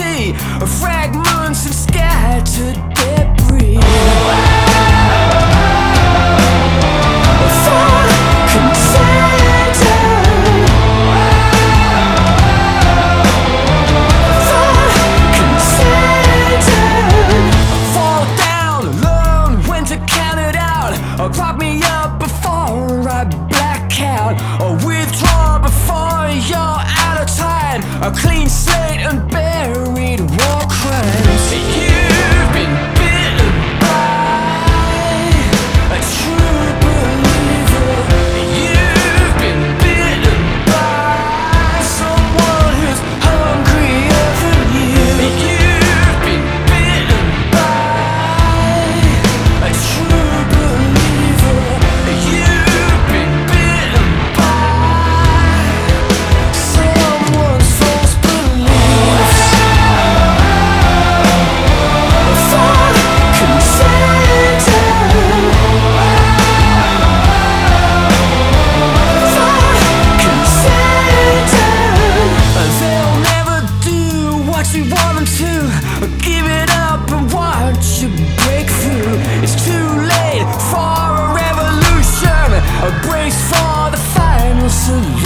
reality, fragments and scattered debris. Prop me up before I black out, or withdraw before you're out of time. A clean slate and buried war crimes. You've been bitten by a true believer. You've been bitten by someone who's hungrier than you. You've been bitten by a true believer. You've been bitten by someone's false beliefs. Thought contagion. They'll never do what you want them to. Give it up and watch you break through. It's too late for a revolution. Brace for the final solution.